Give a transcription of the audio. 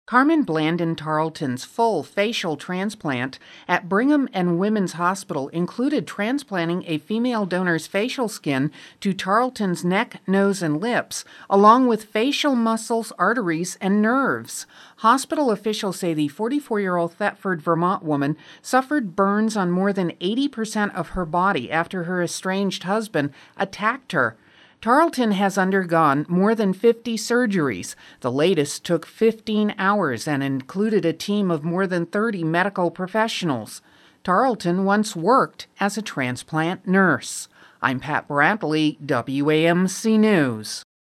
Carmen Blandon Tarleton's full facial transplant at Brigham and Women's Hospital included transplanting a female donor's facial skin to Tarleton's neck, nose, and lips, along with facial muscles, arteries, and nerves. Hospital officials say the 44-year-old Thetford, Vermont woman suffered burns on more than 80% of her body after her estranged husband attacked her. Tarleton has undergone more than 50 surgeries. The latest took 15 hours and included a team of more than 30 medical professionals. Tarleton once worked as a transplant nurse. I'm Pat Bradley, WAMC News.